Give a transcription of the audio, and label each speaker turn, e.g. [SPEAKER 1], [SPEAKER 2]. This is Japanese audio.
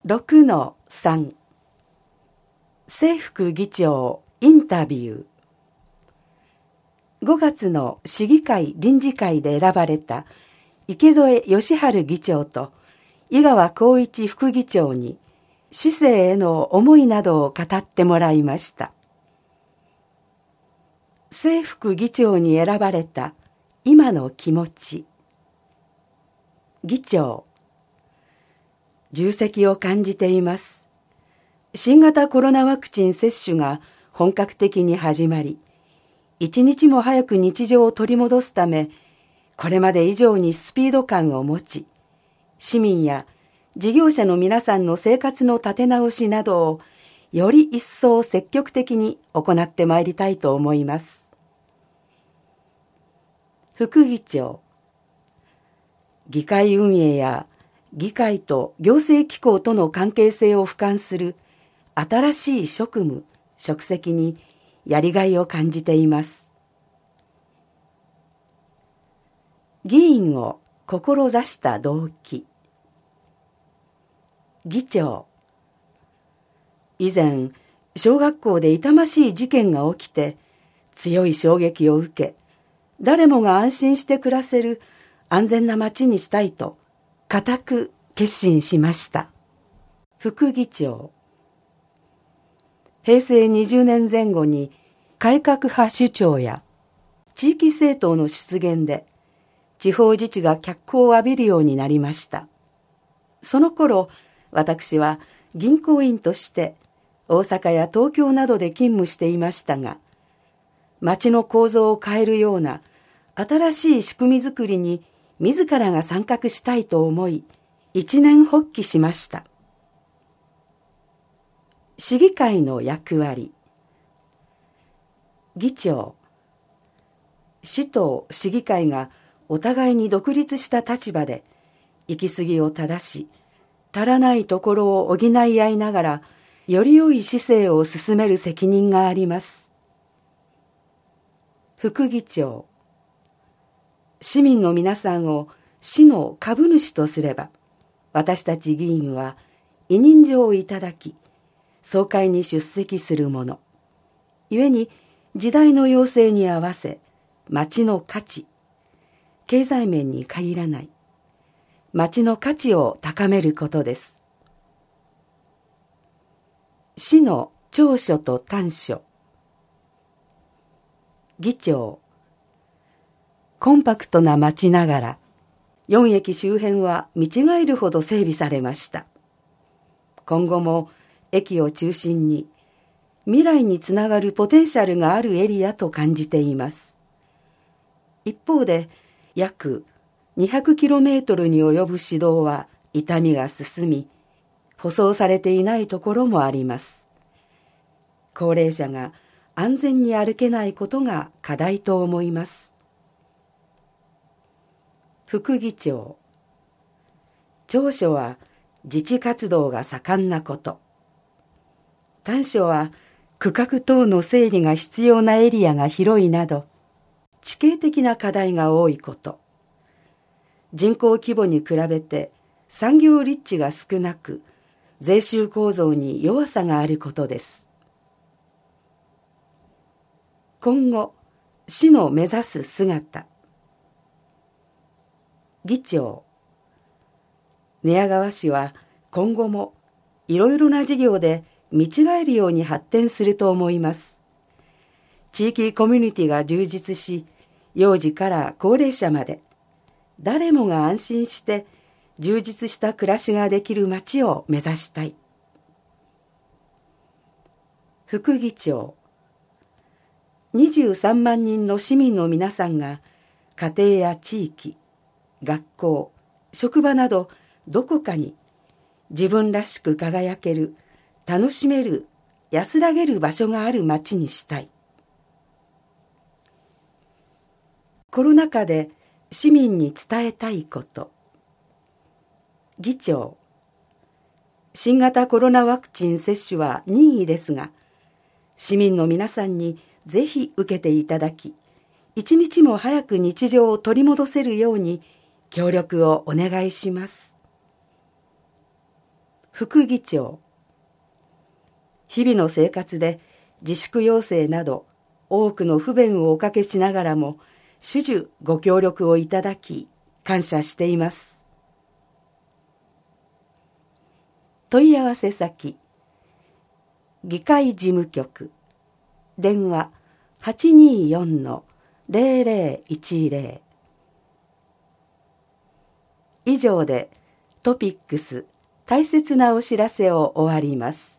[SPEAKER 1] 6-3 正副議長インタビュー。5月の市議会臨時会で選ばれた池添義治議長と井川浩一副議長に市政への思いなどを語ってもらいました。正副議長に選ばれた今の気持ち。議長、重責を感じています。新型コロナワクチン接種が本格的に始まり、一日も早く日常を取り戻すため、これまで以上にスピード感を持ち、市民や事業者の皆さんの生活の立て直しなどをより一層積極的に行ってまいりたいと思います。副議長、議会運営や議会と行政機構との関係性を俯瞰する新しい職務・職責にやりがいを感じています。議員を志した動機。議長、以前小学校で痛ましい事件が起きて強い衝撃を受け、誰もが安心して暮らせる安全な町にしたいと固く決心しました。副議長、平成20年前後に改革派首長や地域政党の出現で地方自治が脚光を浴びるようになりました。その頃、私は銀行員として大阪や東京などで勤務していましたが、町の構造を変えるような新しい仕組みづくりに自らが参画したいと思い、一念発起しました。市議会の役割。議長、市と市議会がお互いに独立した立場で行き過ぎを正し、足らないところを補い合いながらより良い市政を進める責任があります。副議長、市民の皆さんを市の株主とすれば、私たち議員は委任状をいただき、総会に出席するもの。故に時代の要請に合わせ、町の価値、経済面に限らない、町の価値を高めることです。市の長所と短所。議長、コンパクトな町ながら、4駅周辺は見違えるほど整備されました。今後も駅を中心に未来につながるポテンシャルがあるエリアと感じています。一方で、約200kmに及ぶ市道は傷みが進み、舗装されていないところもあります。高齢者が安全に歩けないことが課題と思います。副議長、長所は自治活動が盛んなこと。短所は区画等の整理が必要なエリアが広いなど、地形的な課題が多いこと。人口規模に比べて産業立地が少なく、税収構造に弱さがあることです。今後、市の目指す姿。議長、寝屋川市は今後もいろいろな事業で見違えるように発展すると思います。地域コミュニティが充実し、幼児から高齢者まで誰もが安心して充実した暮らしができる街を目指したい。副議長、23万人の市民の皆さんが家庭や地域、学校、職場などどこかに自分らしく輝ける、楽しめる、安らげる場所がある街にしたい。コロナ禍で市民に伝えたいこと。議長、新型コロナワクチン接種は任意ですが、市民の皆さんにぜひ受けていただき、一日も早く日常を取り戻せるように協力をお願いします。 副議長。日々の生活で自粛要請など多くの不便をおかけしながらも主々ご協力をいただき感謝しています。問い合わせ先議会事務局電話 824-0010 以上でトピックス大切なお知らせを終わります。